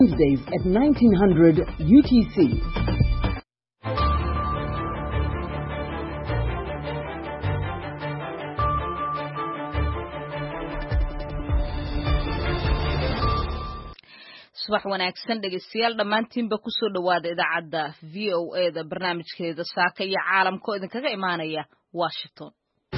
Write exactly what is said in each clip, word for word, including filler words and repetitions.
Wednesdays at nineteen hundred U T C. subax wanaagsan dhegeystayaal dhammaantiinba ku soo dhawaada idaacadda V O A da barnaamijkeeda saaka iyo caalamka oo idinkaga imaanaya Washington.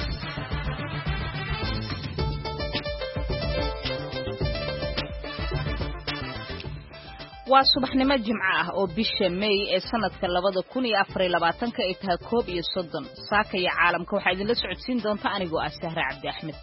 waa subaxnimo jimco ah oo bisha May ee sanadka labada kun iyo afar iyo labaatanka ay tahay koob iyo soddon. saaka iyo caalamka waxaa idinla socodsiin doonta anigoo ah Sahra Cabdi Axmed.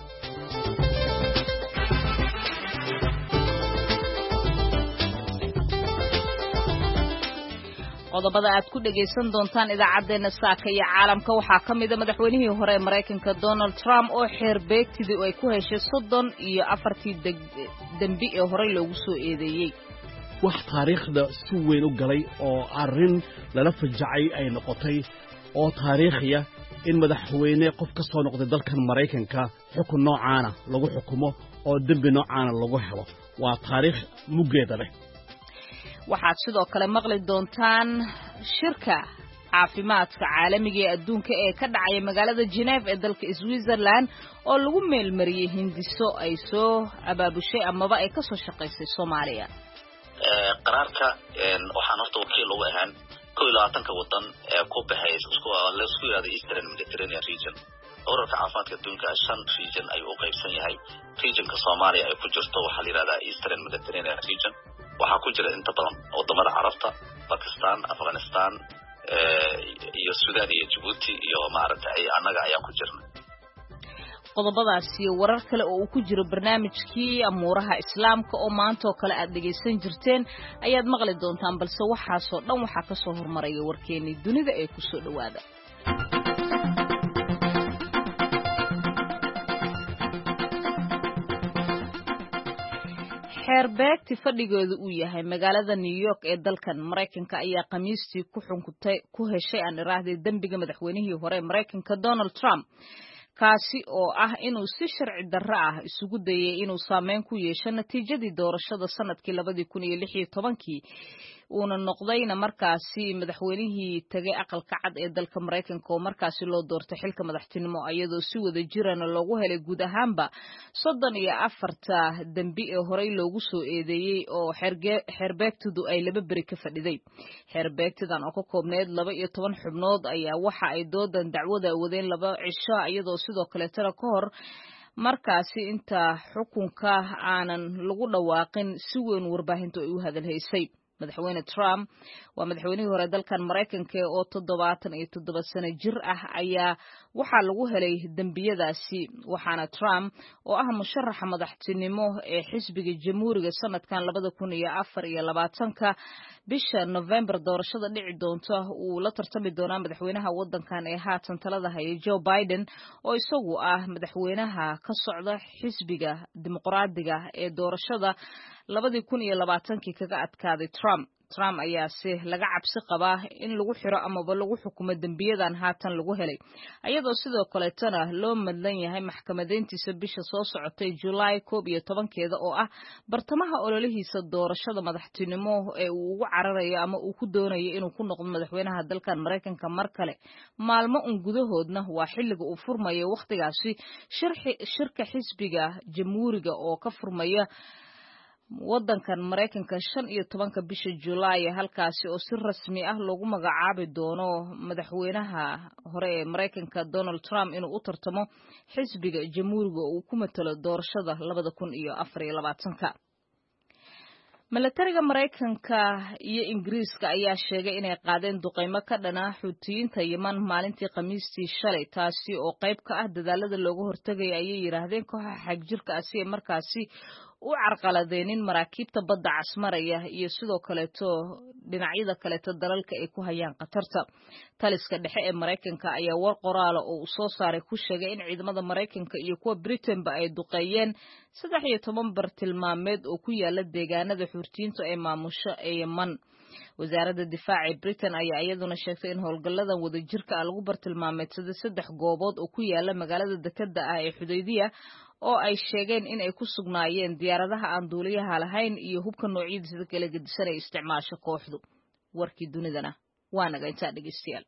qodobada aad ku dhageysan doontaan idaacadeena saaka iyo caalamka waxaa ka mid ah madaxweynihii hore ee Mareykanka Donald Trump oo xeer beegtidii ay ku heshay soddon iyo afartii dambi ee hore loogu soo eedeeyay. wax taariikhda si weyn u galay oo arrin lala fajacay ay noqotay oo taariikhiya in madaxweyne qof ka soo noqday dalkan Mareykanka xukun noocaana lagu xukumo oo dambi noocaana lagu helo waa taariikh mugeeda leh. waxaad sidoo kale maqli doontaan shirka caafimaadka caalamiga ee adduunka ee ka dhacay magaalada Geneva ee dalka Switzerland oo lagu meelmariyay hindiso ay soo abaabushay amaba ay ka soo shaqeysay Soomaaliya. ee qaraarka een waxaan horta wakiil ugu ahaan kow iyo labaatanka wadan ee ku baxay isku la isku yiraahdo Eastern Mediterranean region. ururka caafimaadka adduunka shan region ayuu u qaybsan yahay. regionka Soomaaliya ay ku jirto waxa la yiraahdaa Eastern Mediterranean region. waxaa ku jira inta badan wadamada Carabta, Pakistan, Afghanistan, ee iyo Suudaan iyo Djibouti iyo maaragtay anaga ayaa ku jirna. qodobadaas iyo warar kale oo uu ku jiro barnaamijkii amuuraha islaamka oo maanta oo kale aad dhageysan jirteen ayaad maqli doontaan balse waxaasoo dhan waxaa ka soo hormaraya warkeenii dunida ee ku soo dhawaada. xeerbeegti fadhigeedu uu yahay magaalada New York ee dalkan Mareykanka ayaa khamiistii ku xukuntay ku heshay aan iraahday dambiga madaxweynihii hore Mareykanka Donald Trump kaasi oo ah inuu si sharci darro ah isugu dayay inuu saameyn ku yeesho natiijadii doorashada sanadkii labada kun iyo lix iyo tobankii uuna noqdayna markaasi madaxweynihii tagay aqalka cad ee dalka Mareykanka oo markaasi loo doortay xilka madaxtinimo iyadoo si wada jirana loogu helay guud ahaanba soddon iyo afarta dambi ee horey loogu soo eedeeyay oo xeerbeegtidu ay laba beri ka fadhiday. xeerbeegtidan oo ka koobneed laba iyo toban xubnood ayaa waxa ay doodan dacwada wadeen laba cisho iyadoo sidoo kale tara ka hor markaasi inta xukunka aanan lagu dhawaaqin si weyn warbaahintu ay u hadalhaysay. madaxweyne Trump waa madaxweynihii hore dalkan Mareykanka oo toddobaatan iyo toddoba sano jir ah ayaa waxaa lagu helay dambiyadaasi waxaana Trump oo ah musharaxa madaxtinimo ee xisbiga Jamhuuriga sanadkan labada kun iyo afar iyo labaatanka bisha November doorashada dhici doonta uu la tartami doonaa madaxweynaha wadankan ee haatan talada haya Joe Biden oo isagu ah madaxweynaha ka socda xisbiga dimuqraadiga ee doorashada labada kun iyo labaatankii kaga adkaaday Trump. Trump ayaa si laga cabsi qabaa in lagu xiro amaba lagu xukumo dambiyadan haatan lagu helay ayadoo sidoo kale tana loo madlan yahay maxkamadeyntiisa bisha soo socotay July koob iyo tobankeeda oo ah bartamaha ololihiisa doorashada madaxtinimo ee uu ugu cararayo ama uu ku doonayo inuu ku noqdo madaxweynaha dalkan Mareykanka mar kale maalmo un gudahoodna waa xilliga uu furmayo waqtigaasi shirka xisbiga Jamhuuriga oo ka furmaya wadankan Mareykanka shan iyo tobanka bisha July halkaasi oo si rasmi ah loogu magacaabi doono madaxweynaha hore ee Mareykanka Donald Trump inuu u tartamo xisbiga Jamhuuriga oo uu ku matalo doorashada labada kun iyo afar iyo labaatanka. milatariga Mareykanka iyo Ingiriiska ayaa sheegay inay qaadeen duqeymo ka dhana Xuutiyiinta Yemen maalintii Khamiistii shalay taasi oo qayb ka ah dadaalada looga hortagay ayay yiraahdeen kooxaha xagjirka ah si markaasi u carqaladeenin maraakiibta badda casmaraya iyo sidoo kaleeto dhinacyada kaleeto dalalka ay ku hayaan qatarta. taliska dhexe ee Mareykanka ayaa war qoraal oo uu soo saaray ku sheegay in ciidamada Mareykanka iyo kuwa Britain-ba ay duqeeyeen saddex iyo toban bartilmaameed oo ku yaala deegaanada Xuutiyiinta ee maamusha ee Yemen. wasaaradda difaaca ee Britain ayaa iyaduna sheegtay in howlgalladan wadajirka ah lagu bartilmaameedsaday saddex goobood oo ku yaala magaalada dekedda ah ee Xudaydiya oo ay sheegeen in ay ku sugnaayeen diyaaradaha aan duuliyaha lahayn iyo hubka noocyadiisa kala gedisan ee isticmaasha kooxdu. warkii dunidana waa naga intaa dhegeystayaal.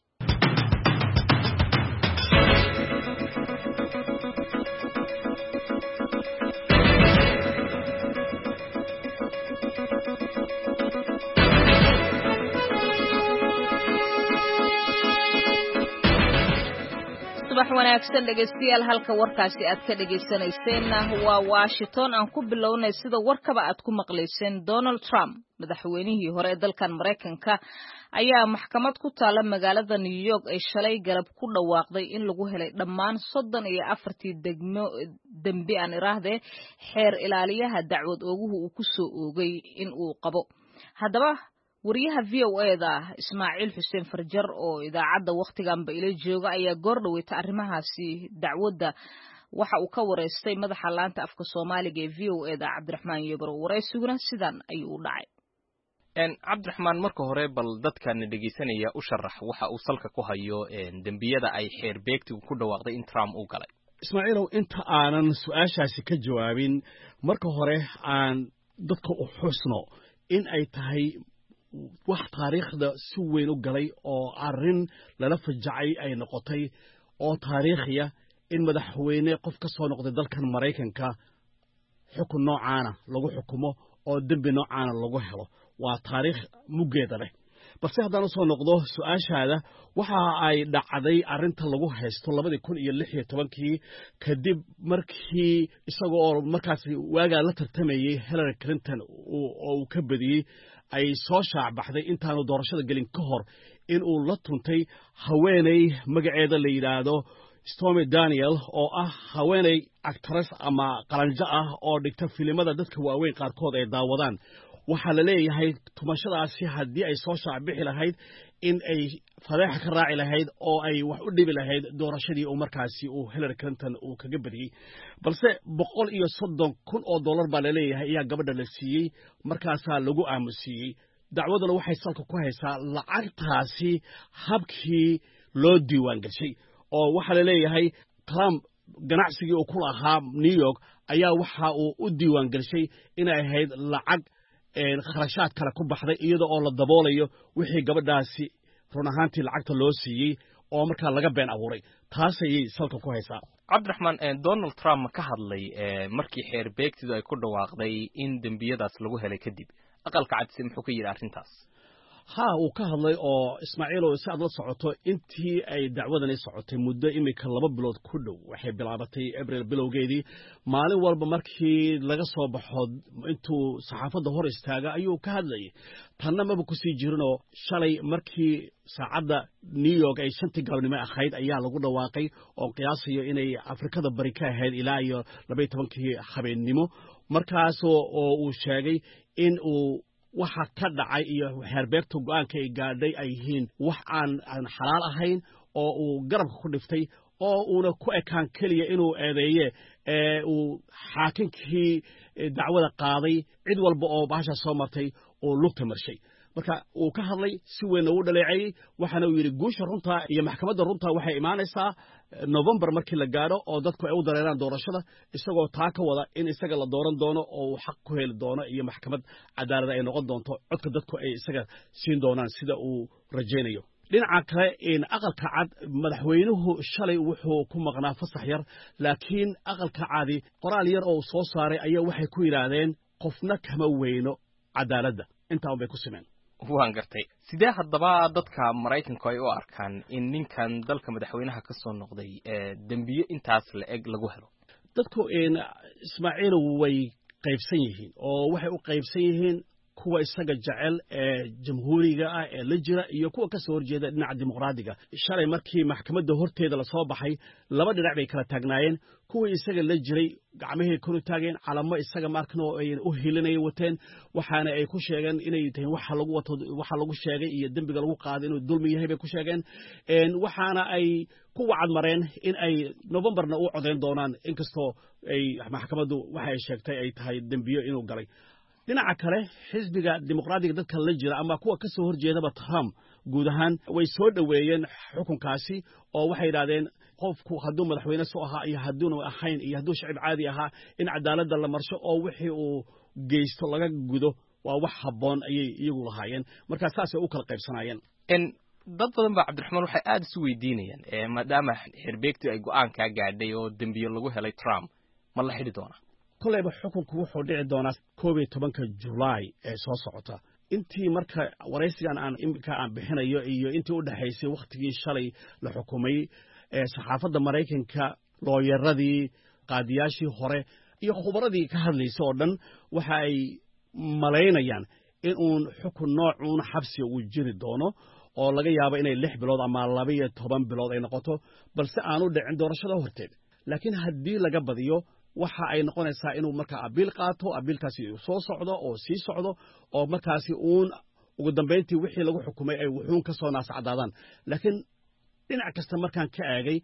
subax wanaagsan dhegeystayaal, halka warkaasi aad ka dhagaysanayseen waa Washington. aan ku bilownay sida warkaba aad ku maqlayseen, Donald Trump madaxweynihii hore ee dalkan Mareykanka ayaa maxkamad ku taala magaalada New York ay shalay galab ku dhawaaqday in lagu helay dhammaan soddon iyo afartii degmo dambi aan iraahday xeer ilaaliyaha dacwad ooguhu uu ku soo oogay in uu qabo. haddaba wariyaha V O A da Ismaaciil Xuseen Farjar oo idaacadda waqtiganba ila jooga ayaa goor dhaweeyta arrimahaasi dacwadda waxa uu ka wareystay madaxa laanta afka Soomaaliga ee V O A da Cabdiraxmaan Yebro. wareysiguna sidan ayuu u dhacay. een Cabdiraxmaan, marka hore bal dadkan dhageysanaya u sharax waxa uu salka ku hayo een dambiyada ay xeer beegtigu ku dhawaaqday in Trump uu galay. Ismaaciilow, inta aanan su'aashaasi ka jawaabin, marka hore aan dadka u xusno in ay tahay wax taariikhda si weyn u galay oo arrin lala fajacay ay noqotay oo taariikhiya in madaxweyne qof ka soo noqday dalkan Mareykanka xukun noocaana lagu xukumo oo dambi noocaana lagu helo. waa taariikh mugeeda leh. balse haddaan soo noqdo su'aashaada, waxa ay dhacday arrinta lagu haysto labadii kun iyo lix iyo tobankii kadib markii isagoo markaas waagaa la tartamayay Hillary Clinton oo uu ka badiyay ay soo shaac baxday intaanu doorashada gelin ka hor in uu la tuntay haweeney magaceeda la yiraahdo Stormy Daniel oo ah haweeney actress ama qalanjo ah oo dhigta filimada dadka waaweyn qaarkood ay daawadaan. waxaa la leeyahay tumashadaasi haddii ay soo shaac bixi lahayd in ay fadeexa ka raaci lahayd oo ay wax u dhibi lahayd doorashadii uu markaasi uu Hillary Clinton uu kaga badiyay. balse boqol iyo soddon kun oo dollar baa la leeyahay ayaa gabadha la siiyey, markaasaa lagu aamusiyey. dacwaduna waxay salka ku haysaa lacagtaasi habkii loo diiwaan gashay, oo waxaa la leeyahay Trump ganacsigii uu ku lahaa New York ayaa waxa uu u diiwaan gashay inay ahayd lacag kharashaad kale ku baxday iyada oo la daboolayo wixii gabadhaasi run ahaantii lacagta loo siiyey oo markaa laga been abuuray. taas ayay salka ku haysaa. Cabdiraxmaan, Donald Trump ka hadlay markii xeer beegtidu ay ku dhawaaqday in dambiyadaas lagu helay kadib, aqalka cad muxuu ka yiri arrintaas? ha uu ka hadlay oo Ismaaciil oo si aad la socoto intii ay dacwadani socotay muddo imika laba bilood ku dhow, waxay bilaabatay April bilowgeedii. maalin walba markii laga soo baxo intuu saxaafadda hor istaaga ayuu ka hadlayay. tanna maba ku sii jirinoo shalay markii saacadda New York ay shantii galabnimo ahayd ayaa lagu dhawaaqay oo qiyaasayo inay Afrikada bari ka ahayd ilaa iyo laba iyo tobankii habeennimo. markaas oo uu sheegay in uu waxa ka dhacay iyo xeerbeegta go'aanka ay gaadhay ay yihiin wax aan aan xalaal ahayn oo uu garabka ku dhiftay oo uuna ku ekaan keliya inuu eedeeye ee uu xaakinkii dacwada qaaday cid walba oo baasha soo martay oo lugta marshay. marka uu ka hadlay si weyn ugu dhaleeceeyay, waxaana uu yiri guusha runta iyo maxkamadda runta waxay imaanaysaa November markii la gaaro oo dadku ay u dareeraan doorashada, isagoo taa ka wada in isaga la dooran doono oo uu xaq ku heli doono iyo maxkamad cadaalad ay noqon doonto codka dadku ay isaga siin doonaan sida uu rajaynayo. dhinaca kale in aqalka cad madaxweynuhu shalay wuxuu ku maqnaa fasax yar, laakiin aqalka cadi qoraal yar oo soo saaray ayaa waxay ku yiraahdeen qofna kama weyno cadaaladda. intaa bay ku simeen. waan gartay. sidee haddaba dadka Mareykanka ay u arkaan in ninkan dalka madaxweynaha ka soo noqday ee dambiyo intaas la eg lagu helo? dadku in Ismaaciil way qaybsan yihiin oo waxay u qaybsan yihiin kuwa isaga jecel ee jamhuuriga ah ee la jira iyo kuwa ka soo horjeeda dhinaca dimuqraadiga. shalay markii maxkamadda horteeda la soo baxay laba dhinac bay kala taagnaayeen. kuwa isaga la jiray gacmahii kor u taageen, calamo isaga markano ay u hilinay wateen, waxaana ay ku sheegeen inay tahay waxa lagu wato waxa lagu sheegay iyo dambiga lagu qaaday inuu dulmi yahay bay ku sheegeen. een waxaana ay ku wacad mareen in ay Novemberna u codeyn doonaan inkastoo ay maxkamaddu waxa ay sheegtay ay tahay dambiyo inuu galay. dhinaca kale xisbiga dimuqraadiga dadka la jira ama kuwa ka soo horjeedaba Trump guud ahaan way soo dhaweeyeen xukunkaasi oo waxay yiraahdeen qofku hadduu madaxweyne soo ahaa iyo hadduuna ahayn iyo hadduu shacib caadi ahaa in cadaaladda la marsho oo wixii uu geysto laga gudo waa wax habboon ayay iyagu lahaayeen markaa saasay u kala qaybsanaayeen dad badan baa cabdiraxmaan waxay aada isu weydiinayaan maadaama xerbeegtu ay go-aan kaa gaadhay oo dembiyo lagu helay Trump ma la xidhi doonaa kolleyba xukunku wuxuu dhici doonaa koob iyo tobanka July ee soo socota intii marka waraysigan aan imika aan bixinayo iyo intii u dhaxaysay waqtigii shalay la xukumay ee saxaafadda Mareykanka looyaradii qaadiyaashii hore iyo khubaradii ka hadlaysay oo dhan waxa ay malaynayaan in uun xukun noocuun xabsi uu jiri doono oo laga yaabo inay lix bilood ama laba iyo toban bilood ay noqoto balse aanu dhicin doorashada horteed laakiin haddii laga badiyo waxa ay noqonaysaa inuu markaa abiil qaato abiilkaasi uu soo socdo oo sii socdo oo markaasi uun ugu dambeyntii wixii lagu xukumay ay wuxuun ka soo naascadaadaan laakiin dhinac kasta markaan ka eegay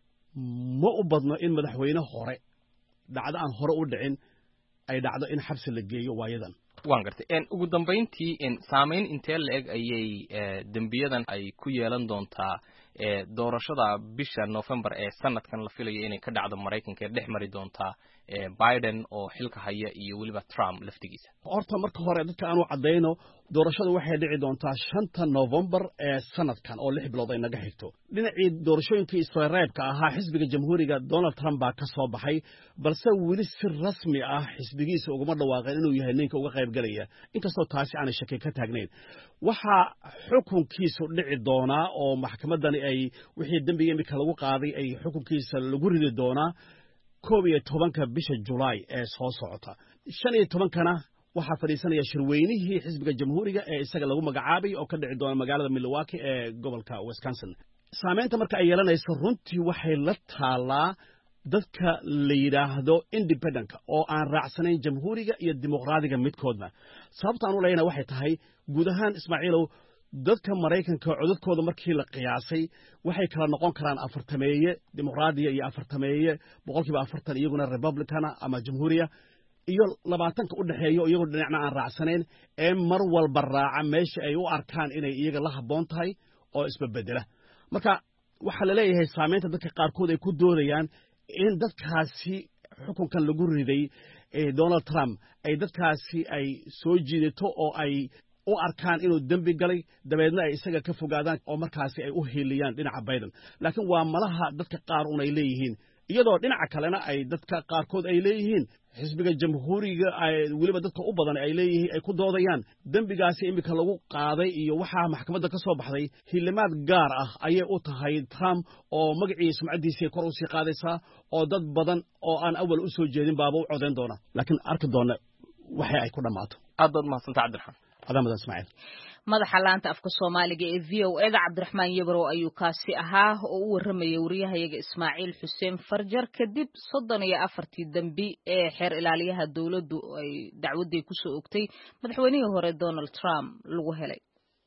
ma u badno in madaxweyne hore dhacdo aan hore u dhicin ay dhacdo in xabsi la geeyo waayadan waan gartay en ugu dambeyntii en saameyn intee la eg ayay dembiyadan ay ku yeelan doontaa doorashada bisha November ee sanadkan la filayo inay ka dhacdo Mareykanka ee dhex mari doontaa Biden oo xilka haya iyo waliba Trump laftigiisa horta marka hore dadka aanu cadeyno doorashadu waxay dhici doontaa shanta November ee sanadkan oo lix bilood ay naga xigto dhinacii doorashooyinkii Israa'iilka ahaa xisbiga jamhuuriga Donald Trump baa ka soo baxay balse weli si rasmi ah xisbigiisa uga dhawaaqeen inuu yahay ninka uga qayb galaya inkastoo taasi aan shaki ka taagnayn waxa xukunkiisu dhici doonaa oo maxkamadani ay wixii dambiga imika lagu qaaday ay xukunkiisa lagu ridi doonaa koob iyo tobanka bisha July ee soo socota shan iyo tobankana waxaa fadhiisanaya shirweynihii xisbiga jamhuuriga ee isaga lagu magacaabay oo ka dhici doona magaalada Milwaukee ee gobolka Wisconsin saameynta marka ay yeelanayso runtii waxay la taalaa dadka la yiraahdo independent oo aan raacsanayn jamhuuriga iyo dimuqraadiga midkoodna sababta aan u leeyahay waxay tahay guud ahaan Ismaaciilow dadka Mareykanka codadkooda markii la qiyaasay waxay kala noqon karaan afartameeye dimuqraadiga iyo afartameeye boqolkiiba afartan iyaguna Republicana ama jamhuuriya iyo labaatanka u dhaxeeyo iyagoo dhinacna aan raacsanayn ee mar walba raaca meesha ay u arkaan inay iyaga la habboon tahay oo isbedbedela marka waxa la leeyahay saameynta dadka qaarkood ay ku doodayaan in dadkaasi xukunkan lagu riday ee Donald Trump ay dadkaasi ay soo jiidato oo ay u arkaan inuu dambi galay dabeedna ay isaga ka fogaadaan oo markaasi ay u heeliyaan dhinaca Biden laakiin waa malaha dadka qaar un ay leeyihiin iyadoo dhinaca kalena ay dadka qaarkood ay leeyihiin xisbiga jamhuuriga ay waliba dadka u badan ay leeyihiin ay ku doodayaan dambigaasi imika lagu qaaday iyo waxa maxkamadda ka soo baxday hilimaad gaar ah ayay u tahay Trump oo magaciisa sumcadiisa kor u sii qaadaysaa oo dad badan oo aan awal u soo jeedin baaba u codeyn doona laakiin arki doona waxa ay ku dhamaato aad baad mahadsantahay Cabdiraxmaan adamada Ismaaciil madaxa laanta afka Soomaaliga ee V O A da Cabdiraxmaan Yabro ayuu kaasi ahaa oo u waramayay wariyahayaga Ismaaciil Xuseen Farjar kadib soddon iyo afartii dambi ee xeer ilaaliyaha dawladdu ay dacwadii ku soo ogtay madaxweynihii hore Donald Trump lagu helay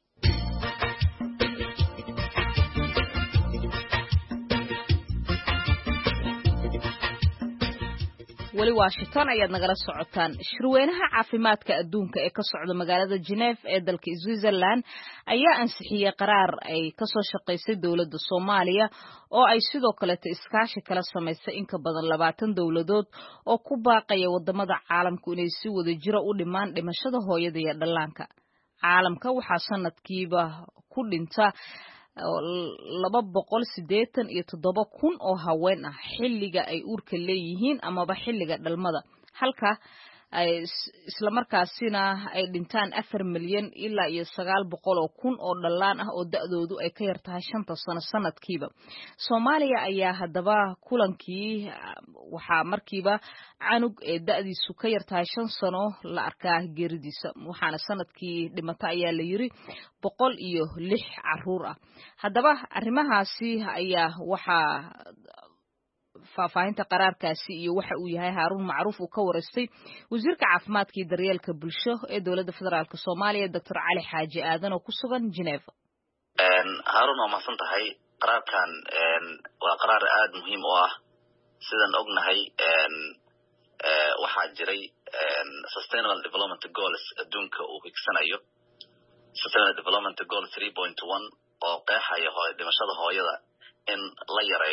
wali Washington ayaad nagala socotaan shirweynaha caafimaadka adduunka ee ka socda magaalada Geneva ee dalka Switzerland ayaa ansixiyay qaraar ay ka soo shaqeysay dawladda Soomaaliya oo ay sidoo kale iskaashi kala sameysay in ka badan labaatan dawladood oo ku baaqaya wadamada caalamku inay si wada jira u dhimaan dhimashada hooyada iyo dhallaanka caalamka waxaa sanadkiiba ku dhinta laba boqol sideetan iyo toddoba kun oo haween ah xilliga ay uurka leeyihiin amaba xilliga dhalmada halka ay isla markaasina ay dhintaan afar milyan ilaa iyo sagaal boqol oo kun oo dhallaan ah oo da'doodu ay ka yar tahay shanta sano sanadkiiba Soomaaliya ayaa hadaba kulankii waxaa markiiba canug ee da'diisu ka yar tahay shan sano la arkaa geeridiisa waxaana sanadkii dhimata ayaa la yiri boqol iyo lix caruur ah hadaba arrimahaasi ayaa waxaa faafahinta qaraarkaasi iyo waxa uu yahay Haarun Macruuf uu ka wareystay wasiirka caafimaadka iyo daryeelka bulsho ee dawladda federaalka Soomaaliya Doctor Cali Xaaji Aadan oo ku sugan Geneva een Haarun waa masan tahay qaraarkan een waa qaraar aad muhiim u ah sidaan ognahay een ee waxa jiray een sustainable development goals adduunka uu higsanayo sustainable development goal three point one oo qeexaya hooyo dhimashada hooyada in la yareeyo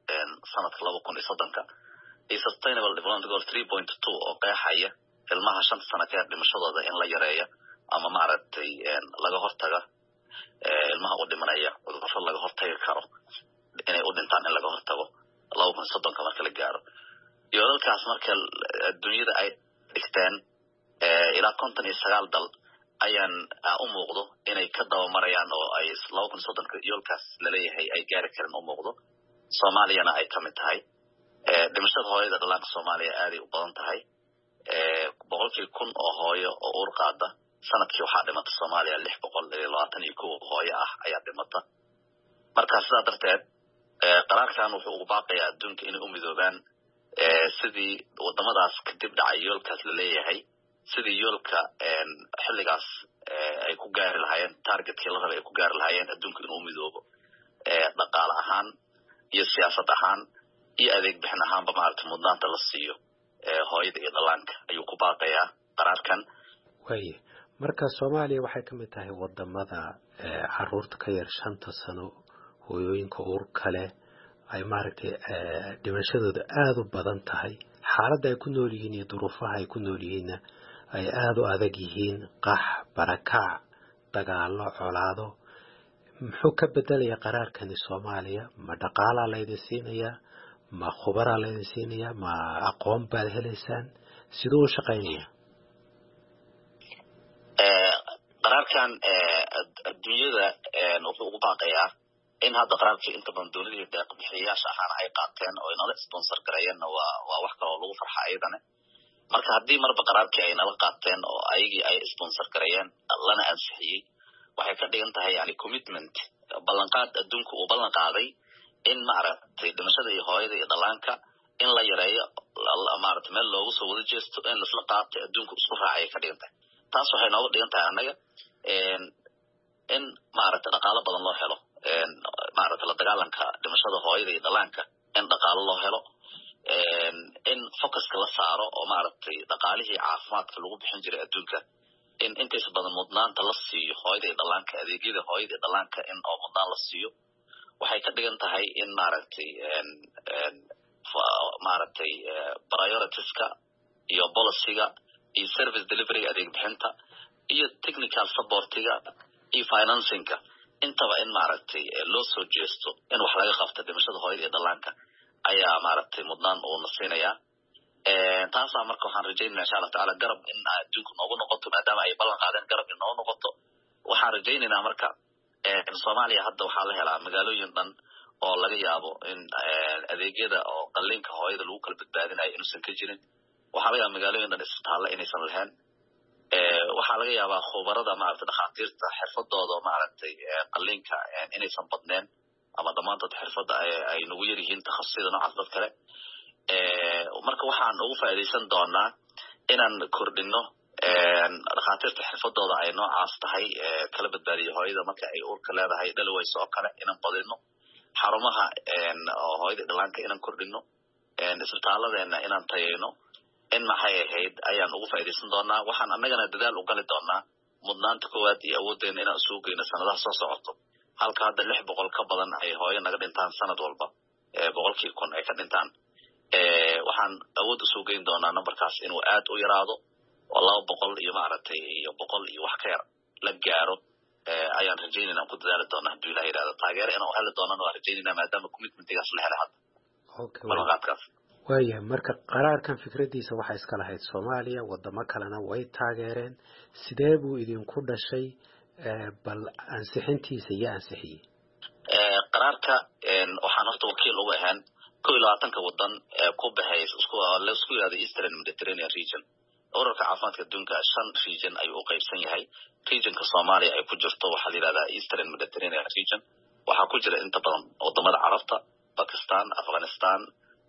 sanadka laba kun iyo soddonka iyo sustainable development goal three point two oo qeexaya ilmaha shanta sano ka yar dhimashadooda in la yareeyo ama maaragtay laga hortaga ilmaha u dhimanaya cudurro laga hortagi karo inay u dhintaan in laga hortago laba kun iyo soddonka marka la gaaro yoolalkaas marka adduunyada ay dhigteen ilaa konton iyo sagaal dal ayaan u muuqdo inay ka daba marayaan oo ay laba kun iyo soddonka yoolkaas laleeyahay ay gaari karin u muuqdo soomaaliyana ay kamid tahay dhimashada hooyada dhallaanka soomaaliya aaday u badan tahay boqolkii kun oo hooyo oo uur qaada sanadkii waxaa dhimata soomaaliya lix boqol iyo labaatan iyo kow hooyo ah ayaa dhimata marka sidaa darteed qaraarkan wuxuu ugu baaqayaa adduunka inay u midoobaan sidii wadamadaas kadib dhacay yoolkaas laleeyahay sidii yoolka xilligaas ay ku gaari lahaayeen targetkii la rabay ay ku gaari lahaayeen adduunka inuu midoobo dhaqaale ahaan iyo siyaasad ahaan iyo adeeg bixin ahaanba maaragtay mudnaanta la siiyo hooyada iyo dhallaanka ayuu ku baaqayaa qaraarkan waye marka Soomaaliya waxay ka mid tahay wadamada caruurta ka yar shanta sano hooyooyinka uur kale ay maaragtay dhimashadooda aad u badan tahay xaaladda ay ku nool yihiin iyo duruufaha ay ku nool yihiin ay aad u adag yihiin qax barakac dagaalo colaado muxuu ka bedelayaa qaraarkani Soomaaliya ma dhaqaala la idin siinaya ma khubara la idin siinaya ma aqoon baad helaysaan sidoo u shaqeynaya qaraarkan adduunyada wuxuu ugu baaqayaa in hadda qaraarkii inta badan dowladda deeq bixiyayaasha ahaan ay qaateen oo inala sponsor gareeyeen waa waa wax kale oo lagu farxa ayadana marka haddii marba qaraarkii ay nala qaateen oo ayagii ay sponsor gareeyeen lana ansixiyey waxay ka dhigan tahay yani commitment ballanqaad adduunka uu ballan qaaday in maaragtay dhimashada iyo hooyada iyo dhallaanka in la yareeyo maaragtay meel loogu soo wada jeesto in lasla qaatay adduunka isku raacay ka dhigan tahay taas waxay nooga dhigan tahay annaga in maaragtay dhaqaalo badan loo helo maaragtay la dagaalanka dhimashada hooyada iyo dhallaanka in dhaqaalo loo helo in focuska la saaro oo maaragtay dhaqaalihii caafimaadka lagu bixin jiray adduunka in intaas badan mudnaanta la siiyo hooyada iyo dhallaanka adeegyada hooyada iyo dhallaanka in oo mudnaan la siiyo waxay ka dhigan tahay in maaragtay maaragtay prioritiska iyo policyga iyo service delivery adeeg bixinta iyo technical supportiga iyo financingka intaba in maaragtay loo soo jeesto in wax laga qabto dhimashada hooyada iyo dhallaanka ayaa maaragtay mudnaan uu nasiinayaa taasaa marka waxaan rajaynaynaa insha Allah tacaala garab in adduunka noogu noqoto maadaama ay ballan qaadeen garab in noogu noqoto waxaan rajaynaynaa marka Soomaaliya hadda waxaa la helaa magaalooyin dhan oo laga yaabo in adeegyada oo qalliinka hooyada lagu kala badbaadinayo inuusan ka jirin waxaa laga yaabaa magaalooyin dhan isbitaalle inaysan lahayn waxaa laga yaabaa khubarada maaragtay dhakhaatiirta xirfadooda maaragtay qalliinka inaysan badneen ama dhammaantood xirfadda ay nagu yar yihiin takhasusida noocaas dad kale marka waxaan ugu faa'iidaysan doonaa inaan kordhino dhakhaatiirta xirfadooda ay noocaas tahay kala badbaadiyo hooyada marka ay uurka leedahay dhalawayso oo kale inaan badino xarumaha hooyada dhallaanka inaan kordhino isbitaalladeena inaan tayayno in maxay ahayd ayaan ugu faa'iidaysan doonaa waxaan annagana dadaal u gali doonaa mudnaanta koowaad iyo awooddeena inaan isugu geyno sanadaha soo socoto halka hadda lix boqol ka badan ay hooyo naga dhintaan sanad walba boqolkii kun ay ka dhintaan waxaan awood isugu geyn doonaa numberkaas inuu aad u yaraado oo laba boqol iyo maaragtay iyo boqol iyo wax ka yar la gaaro ayaan rajaynaynaa ku dadaali doonaa hadduu ilaah yidhahdo taageero inaan heli doonana waan rajaynaynaa maadaama commitmentigaas la helay hadda ballanqaadkaas waaya marka qaraarkan fikradiisa waxaa iska lahayd Soomaaliya wadamo kalena way taageereen sidee buu idinku dhashay bal ansixintiisa iyo ansixiyey qaraarka waxaan horta wakiil ugu ahaan kow iyo labaatanka wadan ku baxay isku la isku yiraahdo Eastern Mediterranean region ururka caafimaadka adduunka shan region ayuu u qaybsan yahay regionka Soomaaliya ay ku jirto waxaa la yiraahdaa Eastern Mediterranean region waxaa ku jira inta badan wadamada Carabta Pakistan Afghanistan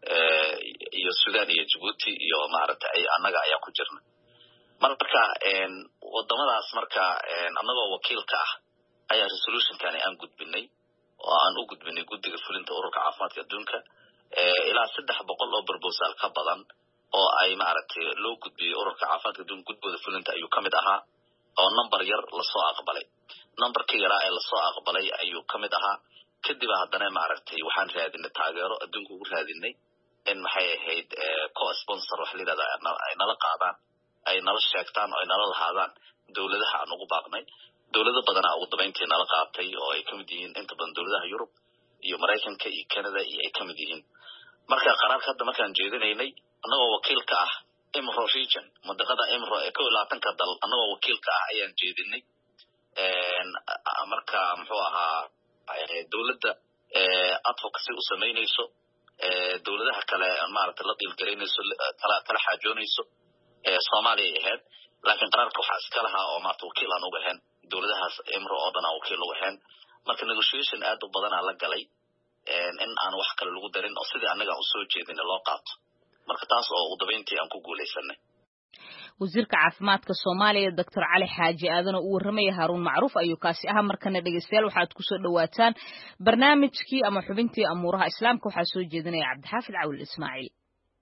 iyo Sudan iyo Djibouti iyo maaragtay ay annaga ayaa ku jirna marka wadamadaas marka annagoo wakiilka ah ayaa resolutionkan aan gudbinay oo aan u gudbinay guddiga fulinta ururka caafimaadka adduunka ilaa saddex boqol oo proposal ka badan oo ay maaragtay loo gudbiyay ururka caafimaadka adduunka gudbooda fulinta ayuu kamid ahaa oo number yar la soo aqbalay numberkii yaraa ee la soo aqbalay ayuu kamid ahaa kadib haddana maaragtay waxaan raadinay taageero adduunka ugu raadinay in maxay ahayd co-sponsor wax la yidhahdaa ay nala qaadaan ay nala sheegtaan oo ay nala lahaadaan dowladaha aan ugu baaqnay dowlado badanaa ugu dambeyntii nala qaatay oo ay ka mid yihiin inta badan dowladaha Yurub iyo Mareykanka iyo Canada iyo ay ka mid yihiin marka qaraarka hadda markaan jeedinaynay annagoo wakiil ka ah Imro region madaqada Imro ee kow iyo labaatanka dal annagoo wakiil ka ah ayaan jeedinay marka muxuu ahaa dowladda advocacy u sameynayso dowladaha kale maaragtay la dhiilgaraynayso kala kala xaajoonayso Soomaaliya ahayd laakiin qaraarka waxa iska lahaa oo maaragtay wakiil aan uga ahayn dowladahaas Imro oo dhan wakiil uga ahayn marka negotiation aad u badan la galay in aan wax kale lagu darin oo sidii anaga u soo jeedinay loo qaato marka taas oo u dabeyntii aan ku guuleysanay wasiirka caafimaadka Soomaaliya Doctor Cali Xaaji Aadan oo warramay Haruun Macruuf ayuu kaasi ah markana dhageystayaal waxaad ku soo dhawaataan barnaamijkii ama xubintii amuuraha islaamka waxa soo jeedinaya Cabdixaafid Cawil Ismaaciil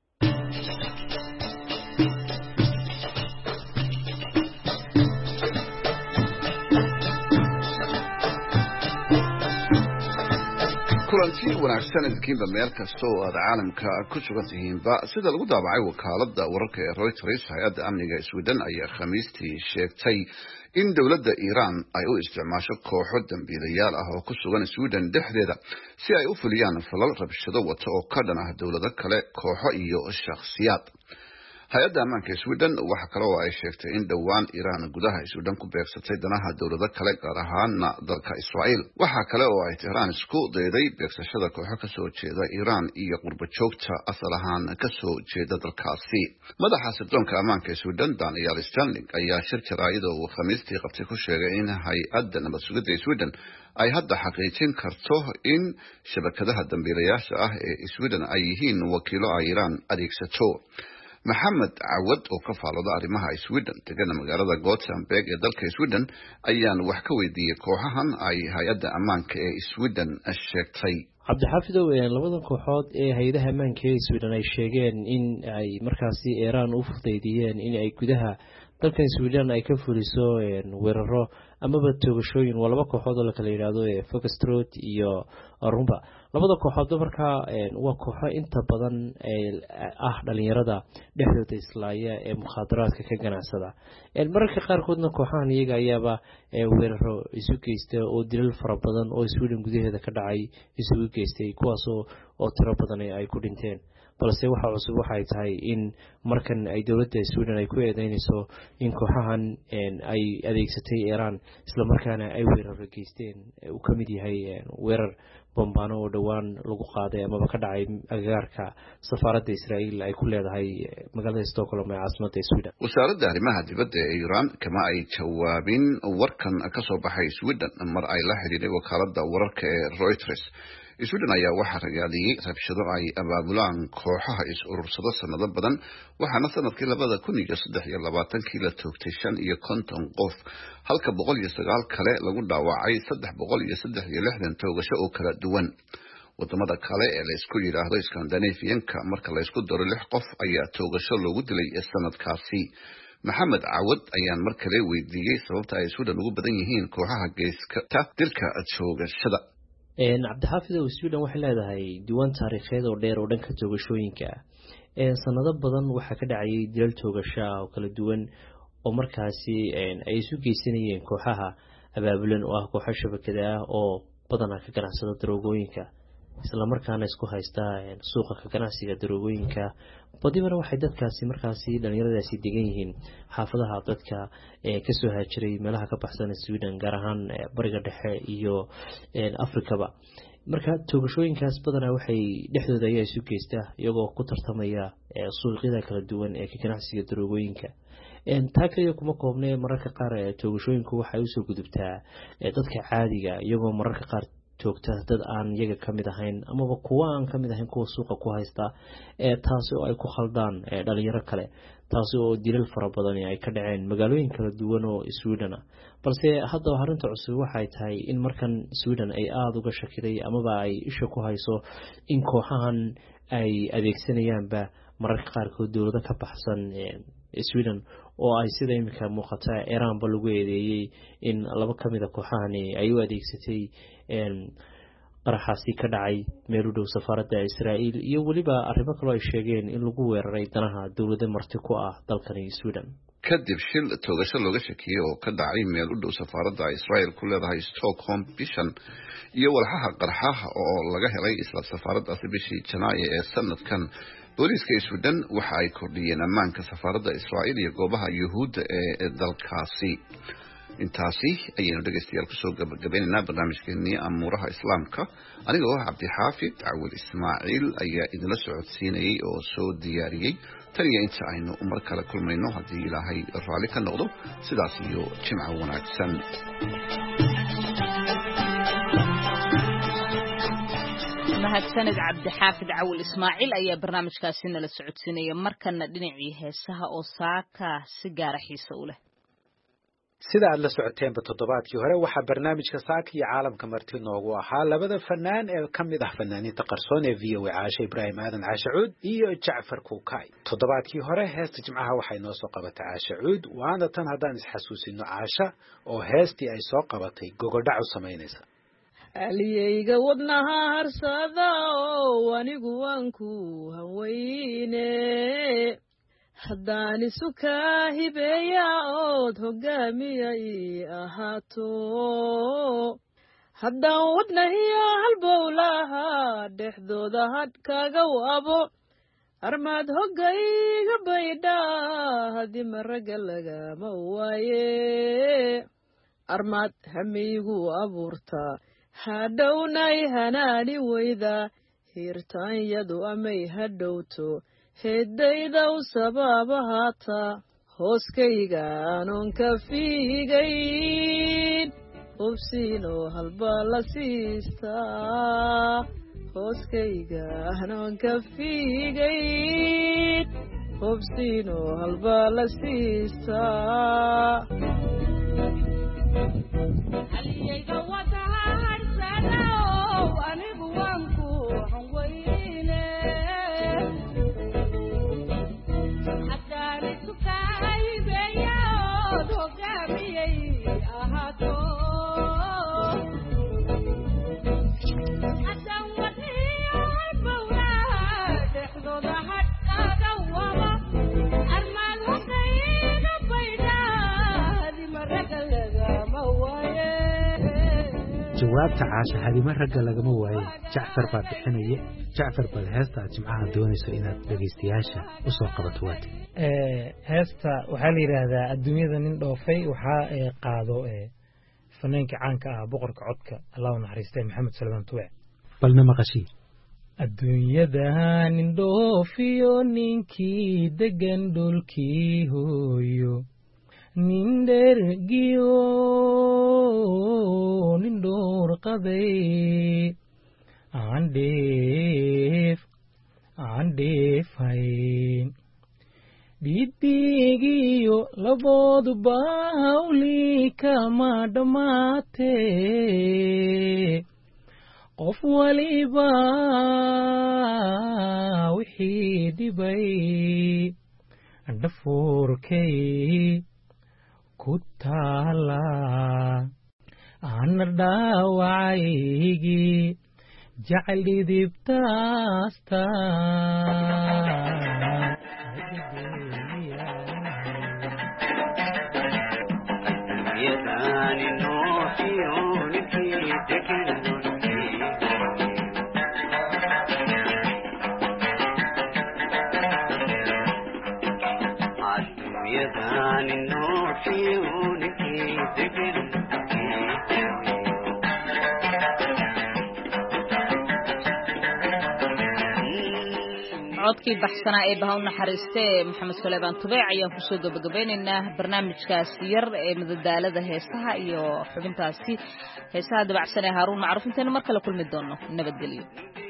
kulanti wanaagsan idinkiinba meel kasta oo aad caalamka ku sugan tihiinba sida lagu daabacay wakaaladda wararka ee Reuters hay-adda amniga Sweden ayaa khamiistii sheegtay in dowladda Iran ay u isticmaasho kooxo dambiilayaal ah oo ku sugan Sweden dhexdeeda si ay u fuliyaan falal rabshado wata oo ka dhan ah dowlado kale kooxo iyo shakhsiyaad hay-adda ammaanka Sweden waxa kale oo ay sheegtay in dhawaan Iran gudaha Sweden ku beegsatay danaha dowlado kale gaar ahaan dalka Israa'iil waxa kale oo ay Tehran isku dayday beegsashada kooxo ka soo jeeda Iran iyo qurbo joogta asal ahaan ka soo jeeda dalkaasi madaxa sirdoonka ammaanka Sweden Daniel Stanley ayaa shir jaraa'id oo khamiistii qabtay ku sheegay in hay-adda nabad sugidda Sweden ay hadda xaqiijin karto in shabakadaha dambiilayaasha ah ee Sweden ay yihiin wakiilo ay Iran adeegsato maxamed cawad oo ka faalooda arrimaha Sweden degan magaalada Gothenburg ee dalka Sweden ayaan wax ka weydiiyay kooxahan ay hay-adda ammaanka ee Sweden sheegtay cabdixaafidow labadan kooxood ee hay-adaha ammaanka ee Sweden ay sheegeen in ay markaasi Iran u fudeydiyeen in ay gudaha dalka Sweden ay ka fuliso weeraro amaba toogashooyin waa laba kooxood oo la kala yiraahdo Foxtrot iyo Rumba labada kooxood marka waa kooxo inta badan ah dhalinyarada dhexdooda islaaya ee mukhadaraadka ka ganacsada ee mararka qaar koodna kooxahan iyaga ayaaba weeraro isu geystay oo dilal fara badan oo Sweden gudaheeda ka dhacay isu geystay kuwaas oo tiro badan ay ku dhinteen balse waxa cusub waxay tahay in markan ay dawladda Sweden ay ku eedeynayso in kooxahan ay adeegsatay Iran isla markaana ay weerar geysteen uu ka mid yahay weerar bombano oo dhawaan lagu qaaday ama ka dhacay agagaarka safaaradda Israa'iil ay ku leedahay magaalada Stockholm ee caasimadda Sweden wasaaradda arrimaha dibadda ee Iran kama ay jawaabin warkan ka soo baxay Sweden mar ay la xiriireen wakaaladda wararka ee Reuters Sweden ayaa waxa ragaaliyay rabshado ay abaabulaan kooxaha is urursada sanado badan waxaana sanadkii labada kun iyo saddex iyo labaatan-kii la toogtay shan iyo konton qof halka boqol iyo sagaal kale lagu dhaawacay saddex boqol iyo saddex iyo lixdan toogasho oo kala duwan wadamada kale ee la isku yiraahdo Scandinavian-ka marka la isku daro lix qof ayaa toogasho loogu dilay sanadkaasi maxamed cawad ayaan mar kale weydiiyay sababta ay Sweden ugu badan yihiin kooxaha geeska dilka toogashada een cabdixaafidow Sweden waxay leedahay diiwaan taariikheed oo dheer oo dhanka toogashooyinka ee sanado badan waxa ka dhacay dilal toogasho oo kala duwan oo markaasi ay isu geysanayeen kooxaha abaabulan oo ah kooxo shabakada ah oo badanaa ka ganacsada daroogooyinka isla markaana isku haysta suuqa ka ganacsiga daroogooyinka badibana waxay dadkaasi markaasi dhalinyaradaasi degan yihiin xaafadaha dadka ee ka soo haajiray meelaha ka baxsan Sweden gaar ahaan bariga dhexe iyo Afrikaba marka toogashooyinkaas badanaa waxay dhexdooda ay isu geystaa iyagoo ku tartamaya suuqyada kala duwan ee ka ganacsiga daroogooyinka een taakaya kuma koobnay mararka qaar toogashooyinku waxay u soo gudubtaa dadka caadiga iyagoo mararka qaar joogta dad aan iyaga kamid ahayn amaba kuwa aan kamid ahayn kuwa suuqa ku haysta ee taasi oo ay ku khaldaan dhalinyaro kale taasi oo dilal fara badan ay ka dhaceen magaalooyin kala duwan oo Sweden ah balse hadda arinta cusub waxay tahay in markan Sweden ay aad uga shakiday amaba ay isha ku hayso in kooxahan ay adeegsanayaan ba mararka qaar kood dawladda ka baxsan Sweden oo ay sida imika muuqata Iran ba lagu eedeeyay in laba kamid ah kooxahani ay u adeegsatay een qaraxaasi ka dhacay meel u dhow safaaradda Israa'iil iyo weliba arrimo kale ay sheegeen in lagu weeraray danaha dowladda marti ku ah dalkani Sweden kadib shil toogasho looga shakiyay oo ka dhacay meel u dhow safaaradda Israa'iil ku leedahay Stockholm bishan iyo walxaha qarxaha oo laga helay isla safaaraddaasi bishii Janaayo ee sanadkan booliiska Sweden waxa ay kordhiyeen ammaanka safaaradda Israa'iil iyo goobaha Yuhuudda ee dalkaasi intaasi ayaynu dhegeystayaal kusoo gabagabaynaynaa barnaamijkeenii amuuraha islaamka anigoo ah cabdixaafid cawil ismaaciil ayaa idinla socodsiinayay oo soo diyaariyey tan iyo inta aynu mar kale kulmayno haddii ilaahay raalli ka noqdo sidaas iyo jimco wanaagsan mahadsanid cabdixaafid cawil ismaaciil ayaa barnaamijkaasi nala socodsiinaya markana dhinacii heesaha oo saaka si gaara xiisa u leh sida aad la socoteenba toddobaadkii hore waxaa barnaamijka saaka iyo caalamka marti noogu ahaa labada fanaan ee ka mid ah fanaaniinta qarsoon ee v o a caashe ibraahim aadan caashe cuud iyo jacfar kuukay toddobaadkii hore heesta jimcaha waxay noo soo qabatay caashe cuud waana tan haddaan isxasuusino caasha oo heestii ay soo qabatay gogodhac u samaynaysa aliyeyga wadnaha harsada oo anigu waan ku haweyne haddaan isu kaa hibeeya ood hoggaamiya ii ahaato haddaan wadnahiyo halbowlahaa dhexdooda hadh kaaga wabo armaad hoggayga baydhaa haddii maragga lagama waaye armaad hamiigu abuurtaa hadhownay hanaani weyda hiirtaanyadu amay hadhowto heeddaydaw sabaaba haata hooskayga anoon ka fiigayn hubsiinoo halba la siistaa hooskayga anoon ka fiigayn hubsiinoo halba la siistaa jawaabta caasha hadima ragga lagama waayo jacfar baa bixinaya jacfar bal heesta aad jimcaha doonayso inaad dhegaystayaasha u soo qabato waati heesta waxaa la yidhaahdaa adduunyada nin dhoofay waxaa qaado fanaanka caanka ah boqorka codka allah u naxariistay maxamed salmaan tuuc balna maqashii adduunyada nin dhoofiyo ninkii degan dhulkii hooyo nin dhergiyo nin dhoor qaday aan dheef aan dheefayn dhidigiyo labooduba hawli kama dhammaatee qof waliba wixii dhibay dhafuurkay ku taala ana dhaawacaygii jacayl dhidibtaasta codkii baxsanaa ee baha u naxariistay maxamed salmaan tuuc ayaan ku soo gabagabeynaynaa barnaamijkaasi yar ee madadaalada heesaha iyo xubintaasi heesaha dabacsan ee Haaruun Macruuf intaan mar kale kulmi doono nabadgelyo